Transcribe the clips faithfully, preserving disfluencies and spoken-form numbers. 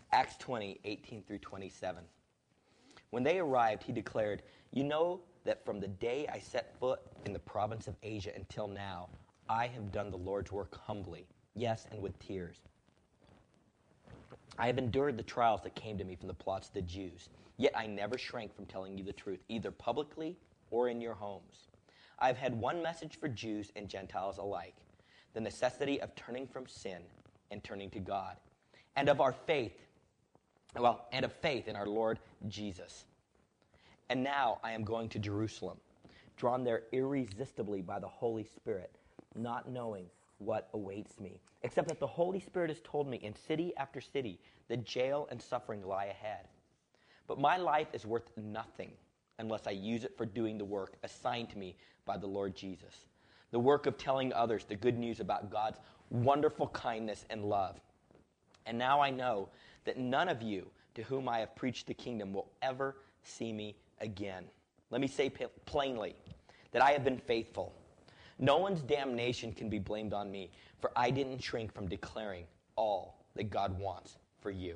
Acts twenty, eighteen through twenty-seven. When they arrived, he declared, "You know that from the day I set foot in the province of Asia until now, I have done the Lord's work humbly, yes, and with tears. I have endured the trials that came to me from the plots of the Jews, yet I never shrank from telling you the truth, either publicly or in your homes. I have had one message for Jews and Gentiles alike, the necessity of turning from sin and turning to God, and of our faith, well, and of faith in our Lord Jesus. And now I am going to Jerusalem, drawn there irresistibly by the Holy Spirit, not knowing what awaits me, except that the Holy Spirit has told me in city after city that jail and suffering lie ahead. But my life is worth nothing unless I use it for doing the work assigned to me by the Lord Jesus, the work of telling others the good news about God's wonderful kindness and love. And now I know that none of you to whom I have preached the kingdom will ever see me again. Let me say plainly that I have been faithful. No one's damnation can be blamed on me, for I didn't shrink from declaring all that God wants for you."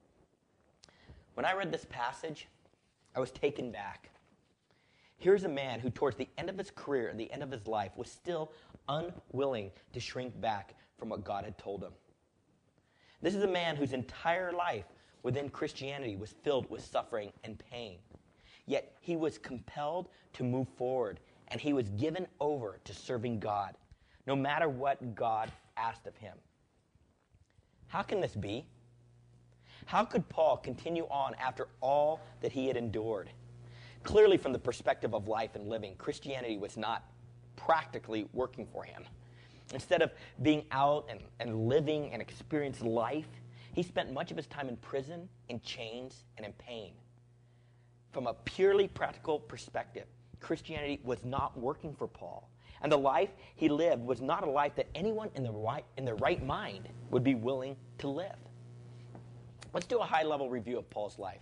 When I read this passage, I was taken back. Here's a man who, towards the end of his career and the end of his life, was still unwilling to shrink back from what God had told him. This is a man whose entire life within Christianity was filled with suffering and pain. Yet he was compelled to move forward, and he was given over to serving God, no matter what God asked of him. How can this be? How could Paul continue on after all that he had endured? Clearly, from the perspective of life and living, Christianity was not practically working for him. Instead of being out and, and living and experiencing life, he spent much of his time in prison, in chains, and in pain. From a purely practical perspective, Christianity was not working for Paul. And the life he lived was not a life that anyone in the right, in their right mind would be willing to live. Let's do a high-level review of Paul's life.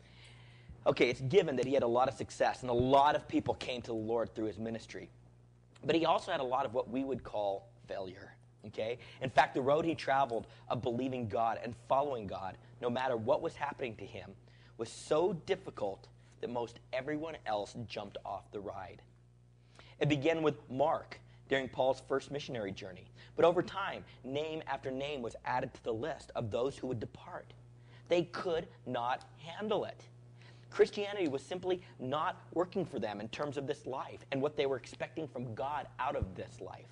Okay, it's given that he had a lot of success, and a lot of people came to the Lord through his ministry. But he also had a lot of what we would call failure. Okay? In fact, the road he traveled of believing God and following God, no matter what was happening to him, was so difficult that most everyone else jumped off the ride. It began with Mark during Paul's first missionary journey. But over time, name after name was added to the list of those who would depart. They could not handle it. Christianity was simply not working for them in terms of this life and what they were expecting from God out of this life.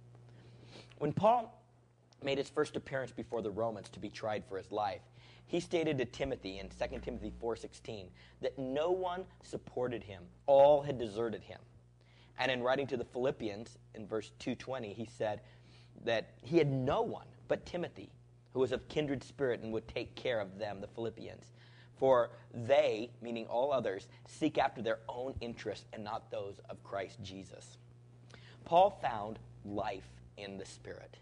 When Paul made his first appearance before the Romans to be tried for his life, he stated to Timothy in Second Timothy four sixteen that no one supported him. All had deserted him. And in writing to the Philippians in verse two twenty, he said that he had no one but Timothy, who was of kindred spirit and would take care of them, the Philippians. For they, meaning all others, seek after their own interests and not those of Christ Jesus. Paul found life in the Spirit.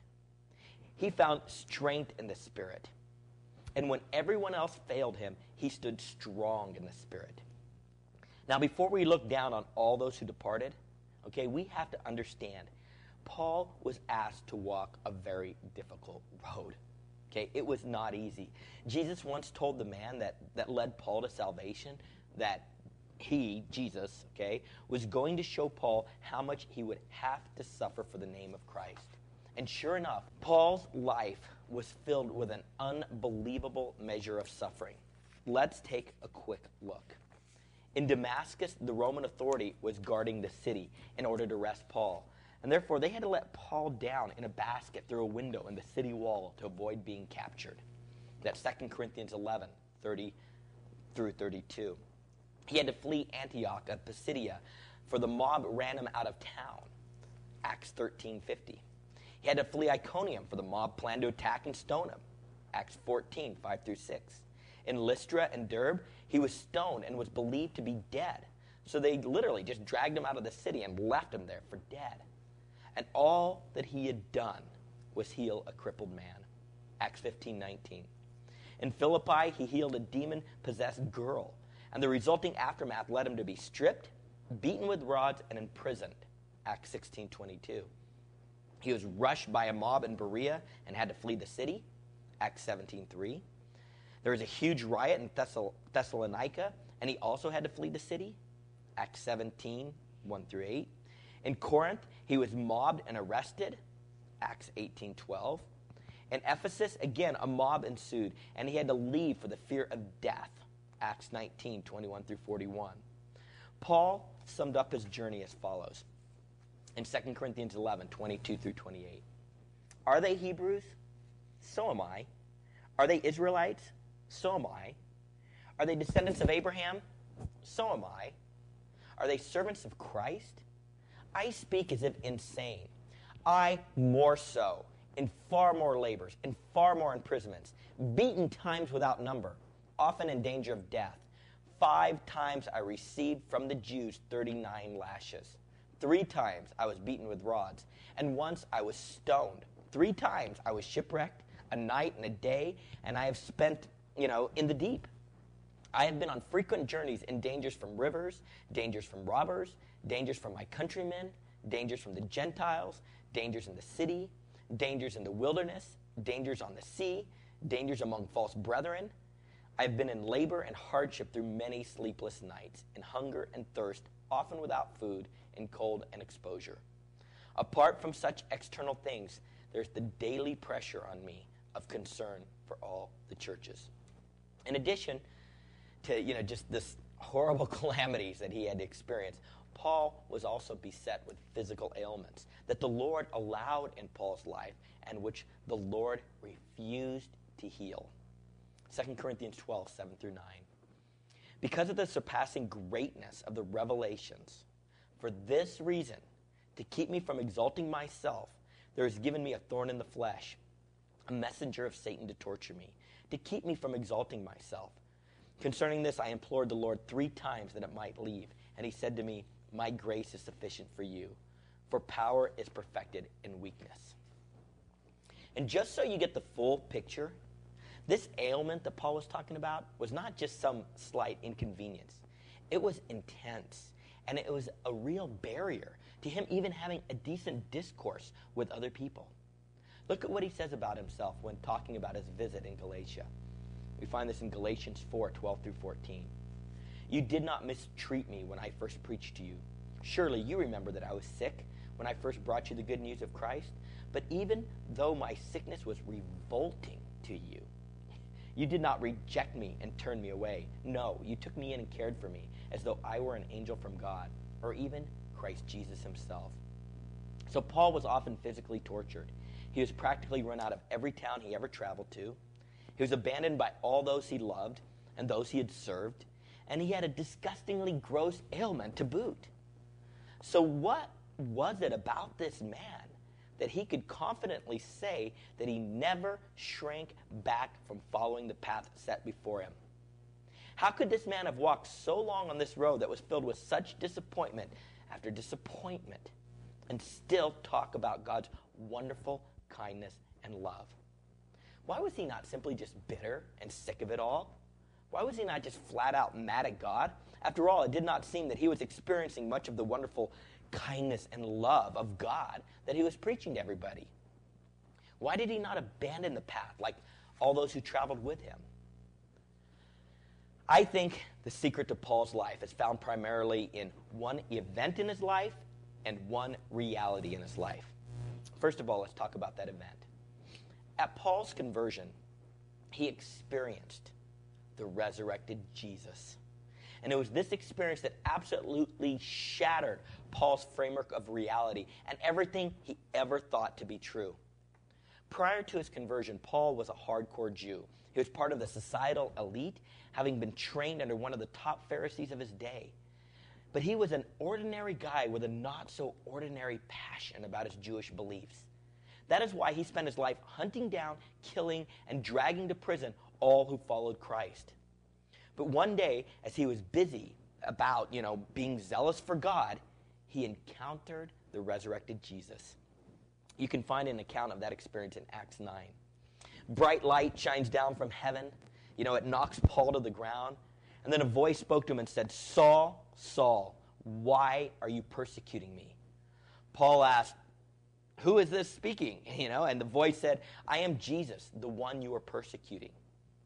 He found strength in the Spirit. And when everyone else failed him, he stood strong in the Spirit. Now, before we look down on all those who departed, okay, we have to understand, Paul was asked to walk a very difficult road. Okay, it was not easy. Jesus once told the man that, that led Paul to salvation that he, Jesus, okay, was going to show Paul how much he would have to suffer for the name of Christ. And sure enough, Paul's life was filled with an unbelievable measure of suffering. Let's take a quick look. In Damascus, the Roman authority was guarding the city in order to arrest Paul. And therefore, they had to let Paul down in a basket through a window in the city wall to avoid being captured. That's Second Corinthians eleven, thirty through thirty-two. He had to flee Antioch of Pisidia, for the mob ran him out of town. Acts thirteen fifty. He had to flee Iconium, for the mob planned to attack and stone him. Acts fourteen, five through six. In Lystra and Derbe, he was stoned and was believed to be dead. So they literally just dragged him out of the city and left him there for dead. And all that he had done was heal a crippled man. Acts fifteen nineteen. In Philippi, he healed a demon-possessed girl, and the resulting aftermath led him to be stripped, beaten with rods, and imprisoned. Acts sixteen twenty-two. He was rushed by a mob in Berea and had to flee the city. Acts seventeen three. There was a huge riot in Thessal- Thessalonica, and he also had to flee the city. Acts seventeen, one through eight. In Corinth, he was mobbed and arrested. Acts eighteen, twelve. In Ephesus, again, a mob ensued, and he had to leave for the fear of death. Acts nineteen, twenty-one through forty-one. Paul summed up his journey as follows in Second Corinthians eleven, twenty-two through twenty-eight. Are they Hebrews? So am I. Are they Israelites? So am I. Are they descendants of Abraham? So am I. Are they servants of Christ? I speak as if insane. I more so, in far more labors, in far more imprisonments, beaten times without number, often in danger of death. Five times I received from the Jews thirty-nine lashes. Three times I was beaten with rods, and once I was stoned. Three times I was shipwrecked, a night and a day, and I have spent, you know, in the deep. I have been on frequent journeys in dangers from rivers, dangers from robbers, dangers from my countrymen, dangers from the Gentiles, dangers in the city, dangers in the wilderness, dangers on the sea, dangers among false brethren. I have been in labor and hardship through many sleepless nights, in hunger and thirst, often without food, in cold and exposure. Apart from such external things, there's the daily pressure on me of concern for all the churches. In addition to, you know, just this horrible calamities that he had experienced, Paul was also beset with physical ailments that the Lord allowed in Paul's life and which the Lord refused to heal. Second Corinthians twelve, seven through nine. Because of the surpassing greatness of the revelations, for this reason, to keep me from exalting myself, there is given me a thorn in the flesh, a messenger of Satan to torture me, to keep me from exalting myself. Concerning this, I implored the Lord three times that it might leave, and he said to me, my grace is sufficient for you, for power is perfected in weakness. And just so you get the full picture, this ailment that Paul was talking about was not just some slight inconvenience. It was intense, and it was a real barrier to him even having a decent discourse with other people. Look at what he says about himself when talking about his visit in Galatia. We find this in Galatians four, twelve through fourteen. You did not mistreat me when I first preached to you. Surely you remember that I was sick when I first brought you the good news of Christ. But even though my sickness was revolting to you, you did not reject me and turn me away. No, you took me in and cared for me as though I were an angel from God, or even Christ Jesus himself. So Paul was often physically tortured. He was practically run out of every town he ever traveled to. He was abandoned by all those he loved and those he had served. And he had a disgustingly gross ailment to boot. So what was it about this man that he could confidently say that he never shrank back from following the path set before him? How could this man have walked so long on this road that was filled with such disappointment after disappointment and still talk about God's wonderful kindness and love? Why was he not simply just bitter and sick of it all? Why was he not just flat out mad at God? After all, it did not seem that he was experiencing much of the wonderful kindness and love of God that he was preaching to everybody. Why did he not abandon the path like all those who traveled with him? I think the secret to Paul's life is found primarily in one event in his life and one reality in his life. First of all, let's talk about that event. At Paul's conversion, he experienced the resurrected Jesus. And it was this experience that absolutely shattered Paul's framework of reality and everything he ever thought to be true. Prior to his conversion, Paul was a hardcore Jew. He was part of the societal elite, having been trained under one of the top Pharisees of his day. But he was an ordinary guy with a not-so-ordinary passion about his Jewish beliefs. That is why he spent his life hunting down, killing, and dragging to prison all who followed Christ. But one day, as he was busy about, you know, being zealous for God, he encountered the resurrected Jesus. You can find an account of that experience in Acts nine. Bright light shines down from heaven. You know, it knocks Paul to the ground. And then a voice spoke to him and said, Saul, Saul, why are you persecuting me? Paul asked, who is this speaking? You know, and the voice said, I am Jesus, the one you are persecuting.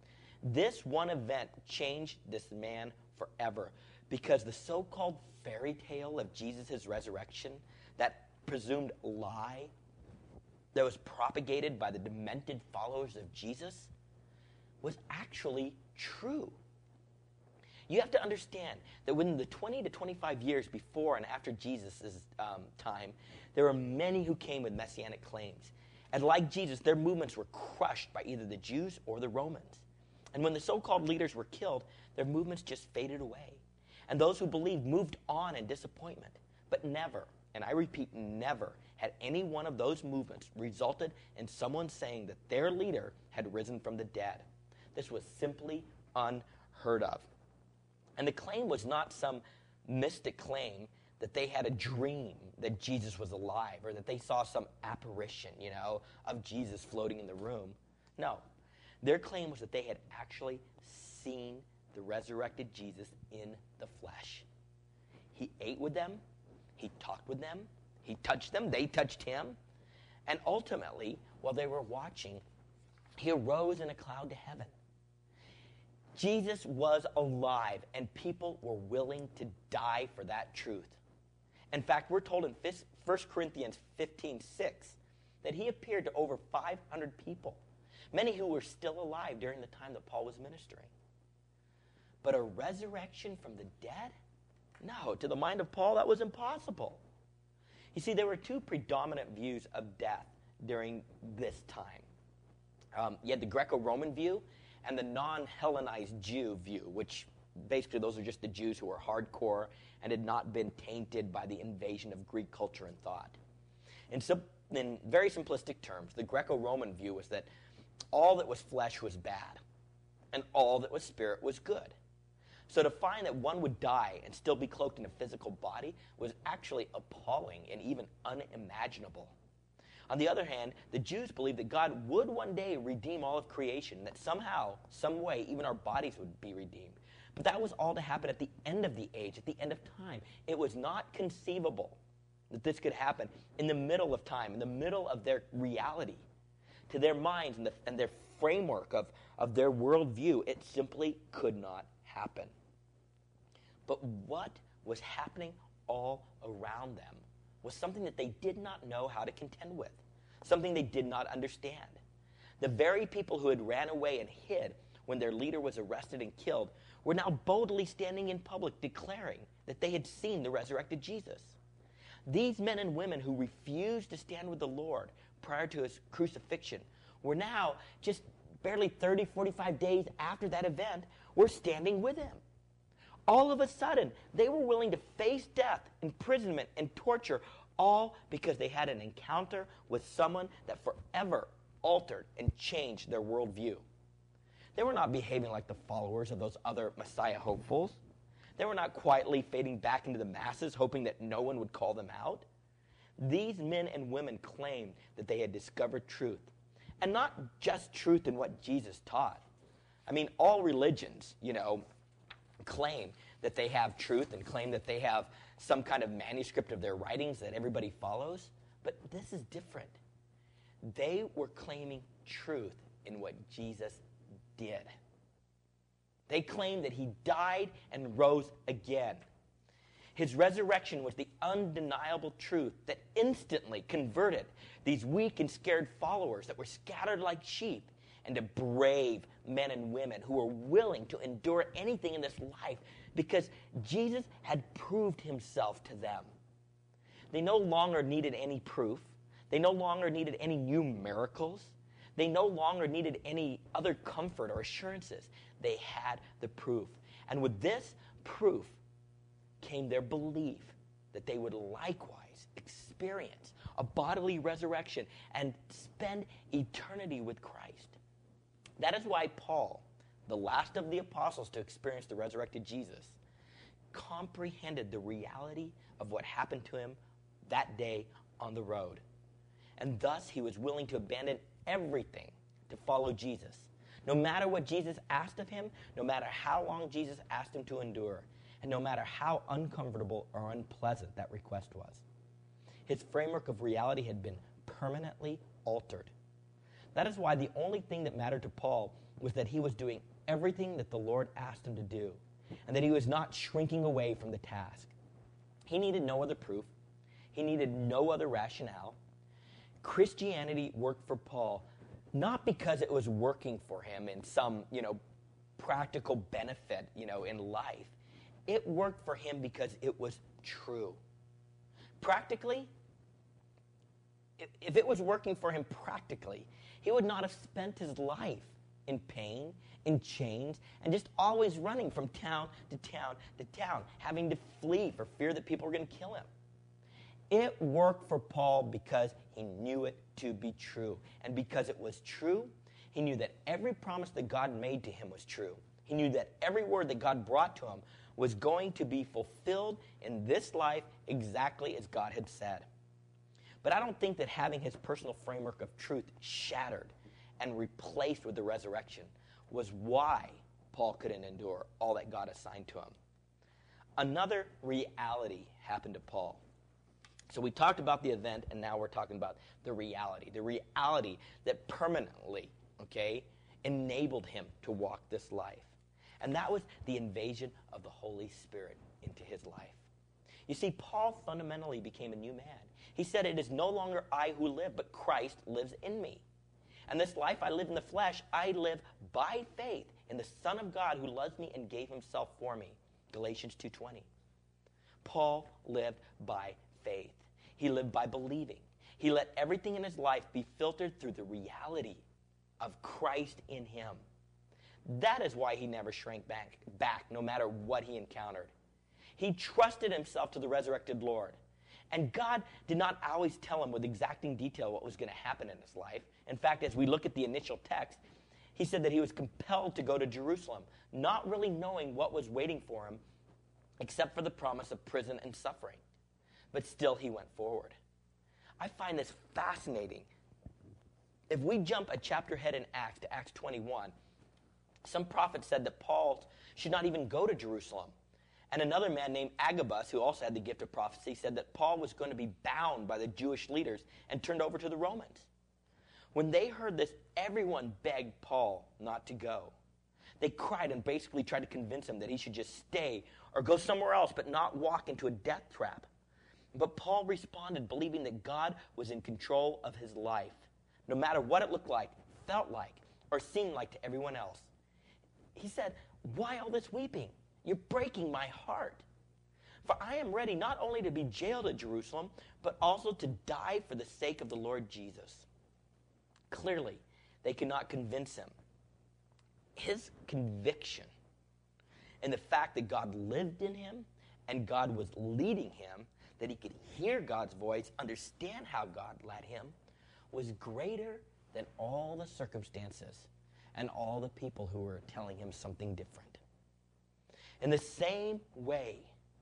This one event changed this man forever because the so-called fairy tale of Jesus' resurrection, that presumed lie that was propagated by the demented followers of Jesus, was actually true. You have to understand that within the twenty to twenty-five years before and after Jesus' um, time, there were many who came with messianic claims. And like Jesus, their movements were crushed by either the Jews or the Romans. And when the so-called leaders were killed, their movements just faded away. And those who believed moved on in disappointment. But never, and I repeat, never, had any one of those movements resulted in someone saying that their leader had risen from the dead. This was simply unheard of. And the claim was not some mystic claim that they had a dream that Jesus was alive or that they saw some apparition, you know, of Jesus floating in the room. No. Their claim was that they had actually seen the resurrected Jesus in the flesh. He ate with them. He talked with them. He touched them. They touched him. And ultimately, while they were watching, he arose in a cloud to heaven. Jesus was alive, and people were willing to die for that truth. In fact, we're told in First Corinthians fifteen six that he appeared to over five hundred people, many who were still alive during the time that Paul was ministering. But a resurrection from the dead? No, to the mind of Paul, that was impossible. You see, there were two predominant views of death during this time. Um, you had the Greco-Roman view and the non-Hellenized Jew view, which basically those are just the Jews who were hardcore and had not been tainted by the invasion of Greek culture and thought. In, sim- in very simplistic terms, the Greco-Roman view was that all that was flesh was bad, and all that was spirit was good. So to find that one would die and still be cloaked in a physical body was actually appalling and even unimaginable. On the other hand, the Jews believed that God would one day redeem all of creation, that somehow, some way, even our bodies would be redeemed. But that was all to happen at the end of the age, at the end of time. It was not conceivable that this could happen in the middle of time, in the middle of their reality. To their minds and, the, and their framework of, of their worldview, it simply could not happen. But what was happening all around them was something that they did not know how to contend with, something they did not understand. The very people who had ran away and hid when their leader was arrested and killed were now boldly standing in public declaring that they had seen the resurrected Jesus. These men and women who refused to stand with the Lord prior to his crucifixion were now, just barely thirty, forty-five days after that event, were standing with him. All of a sudden, they were willing to face death, imprisonment, and torture, all because they had an encounter with someone that forever altered and changed their worldview. They were not behaving like the followers of those other Messiah hopefuls. They were not quietly fading back into the masses, hoping that no one would call them out. These men and women claimed that they had discovered truth, and not just truth in what Jesus taught. I mean, all religions, you know, claim that they have truth and claim that they have some kind of manuscript of their writings that everybody follows. But this is different. They were claiming truth in what Jesus did. They claimed that he died and rose again. His resurrection was the undeniable truth that instantly converted these weak and scared followers that were scattered like sheep into brave men and women who were willing to endure anything in this life because Jesus had proved himself to them. They no longer needed any proof. They no longer needed any new miracles. They no longer needed any other comfort or assurances. They had the proof. And with this proof came their belief that they would likewise experience a bodily resurrection and spend eternity with Christ. That is why Paul, the last of the apostles to experience the resurrected Jesus, comprehended the reality of what happened to him that day on the road. And thus he was willing to abandon everything to follow Jesus. No matter what Jesus asked of him, no matter how long Jesus asked him to endure, and no matter how uncomfortable or unpleasant that request was. His framework of reality had been permanently altered. That is why the only thing that mattered to Paul was that he was doing everything that the Lord asked him to do, and that he was not shrinking away from the task. He needed no other proof. He needed no other rationale. Christianity worked for Paul not because it was working for him in some, you know, practical benefit, you know, in life. It worked for him because it was true. Practically, if it was working for him practically, he would not have spent his life in pain, in chains, and just always running from town to town to town, having to flee for fear that people were going to kill him. It worked for Paul because he knew it to be true. And because it was true, he knew that every promise that God made to him was true. He knew that every word that God brought to him was going to be fulfilled in this life exactly as God had said. But I don't think that having his personal framework of truth shattered and replaced with the resurrection was why Paul couldn't endure all that God assigned to him. Another reality happened to Paul. So we talked about the event, and now we're talking about the reality. The reality that permanently, okay, enabled him to walk this life. And that was the invasion of the Holy Spirit into his life. You see, Paul fundamentally became a new man. He said, "It is no longer I who live, but Christ lives in me. And this life I live in the flesh, I live by faith in the Son of God who loves me and gave himself for me." Galatians two twenty. Paul lived by faith. He lived by believing. He let everything in his life be filtered through the reality of Christ in him. That is why he never shrank back, back no matter what he encountered. He trusted himself to the resurrected Lord. And God did not always tell him with exacting detail what was going to happen in his life. In fact, as we look at the initial text, he said that he was compelled to go to Jerusalem, not really knowing what was waiting for him, except for the promise of prison and suffering. But still, he went forward. I find this fascinating. If we jump a chapter ahead in Acts to Acts twenty-one, some prophet said that Paul should not even go to Jerusalem. And another man named Agabus, who also had the gift of prophecy, said that Paul was going to be bound by the Jewish leaders and turned over to the Romans. When they heard this, everyone begged Paul not to go. They cried and basically tried to convince him that he should just stay or go somewhere else, but not walk into a death trap. But Paul responded, believing that God was in control of his life, no matter what it looked like, felt like, or seemed like to everyone else. He said, "Why all this weeping? You're breaking my heart. For I am ready not only to be jailed at Jerusalem, but also to die for the sake of the Lord Jesus." Clearly, they could not convince him. His conviction and the fact that God lived in him and God was leading him, that he could hear God's voice, understand how God led him, was greater than all the circumstances and all the people who were telling him something different. In the same way,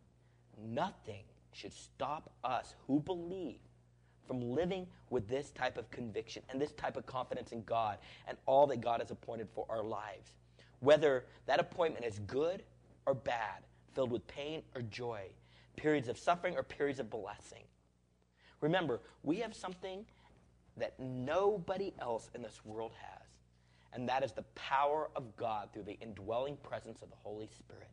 nothing should stop us who believe from living with this type of conviction and this type of confidence in God and all that God has appointed for our lives. Whether that appointment is good or bad, filled with pain or joy, periods of suffering or periods of blessing. Remember, we have something that nobody else in this world has, and that is the power of God through the indwelling presence of the Holy Spirit.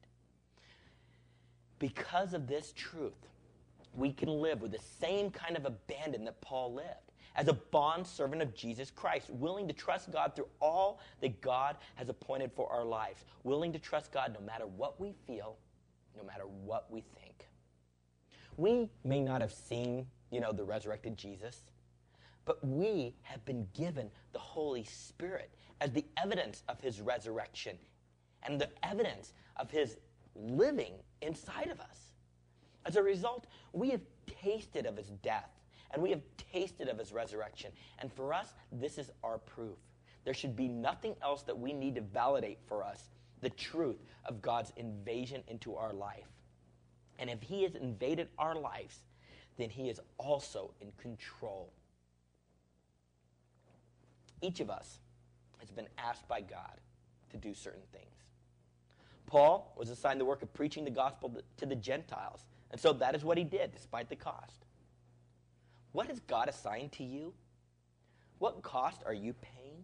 Because of this truth, we can live with the same kind of abandon that Paul lived, as a bondservant of Jesus Christ, willing to trust God through all that God has appointed for our lives, willing to trust God no matter what we feel, no matter what we think. We may not have seen, you know, the resurrected Jesus, but we have been given the Holy Spirit as the evidence of his resurrection and the evidence of his living inside of us. As a result, we have tasted of his death, and we have tasted of his resurrection. And for us, this is our proof. There should be nothing else that we need to validate for us the truth of God's invasion into our life. And if he has invaded our lives, then he is also in control. Each of us has been asked by God to do certain things. Paul was assigned the work of preaching the gospel to the Gentiles, and so that is what he did, despite the cost. What has God assigned to you? What cost are you paying?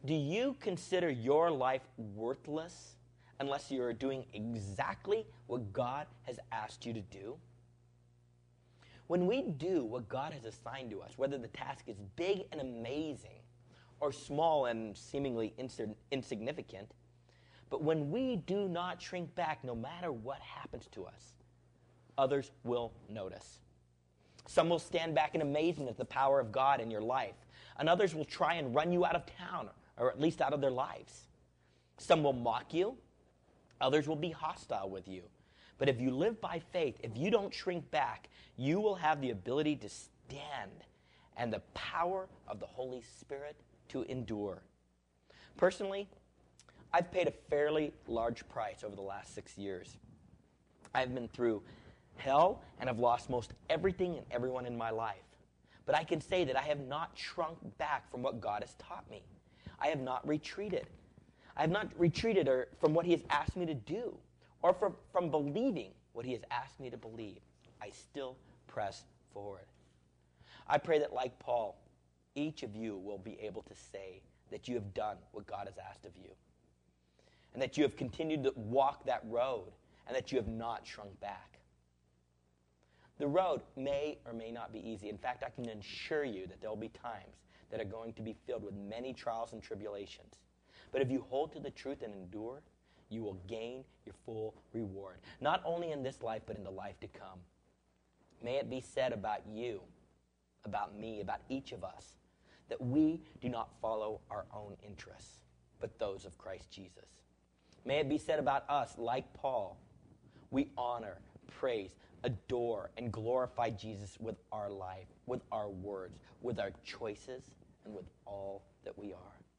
Do you consider your life worthless unless you are doing exactly what God has asked you to do? When we do what God has assigned to us, whether the task is big and amazing or small and seemingly insi- insignificant, but when we do not shrink back no matter what happens to us, others will notice. Some will stand back in amazement at the power of God in your life, and others will try and run you out of town, or at least out of their lives. Some will mock you, others will be hostile with you. But if you live by faith, if you don't shrink back, you will have the ability to stand and the power of the Holy Spirit to endure. Personally, I've paid a fairly large price over the last six years. I've been through hell and have lost most everything and everyone in my life. But I can say that I have not shrunk back from what God has taught me. I have not retreated. I have not retreated or from what he has asked me to do, or from, from believing what he has asked me to believe. I still press forward. I pray that, like Paul, each of you will be able to say that you have done what God has asked of you, and that you have continued to walk that road, and that you have not shrunk back. The road may or may not be easy. In fact, I can assure you that there will be times that are going to be filled with many trials and tribulations. But if you hold to the truth and endure, you will gain your full reward, not only in this life, but in the life to come. May it be said about you, about me, about each of us, that we do not follow our own interests, but those of Christ Jesus. May it be said about us, like Paul, we honor, praise, adore, and glorify Jesus with our life, with our words, with our choices, and with all that we are.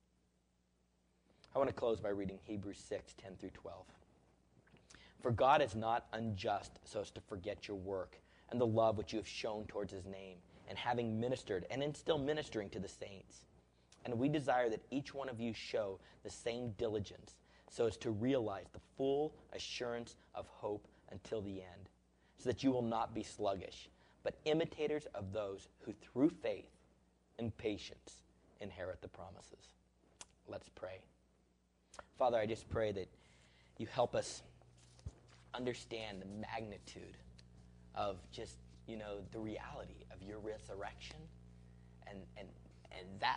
I want to close by reading Hebrews six, ten through twelve. For God is not unjust so as to forget your work and the love which you have shown towards his name, and having ministered and in still ministering to the saints. And we desire that each one of you show the same diligence so as to realize the full assurance of hope until the end, so that you will not be sluggish, but imitators of those who through faith and patience inherit the promises. Let's pray. Father, I just pray that you help us understand the magnitude of just, you know, the reality of your resurrection and and and that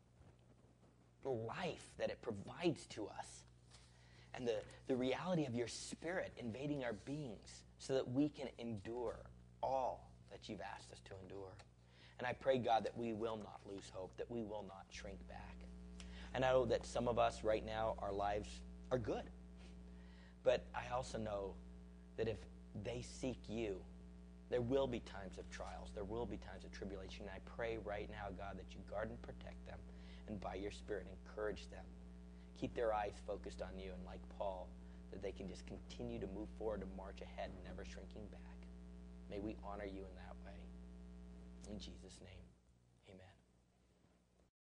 life that it provides to us, and the, the reality of your Spirit invading our beings so that we can endure all that you've asked us to endure. And I pray, God, that we will not lose hope, that we will not shrink back. And I know that some of us right now, our lives are good. But I also know that if they seek you, there will be times of trials. There will be times of tribulation. And I pray right now, God, that you guard and protect them, and by your Spirit encourage them. Keep their eyes focused on you, and like Paul, that they can just continue to move forward and march ahead, never shrinking back. May we honor you in that way. In Jesus' name.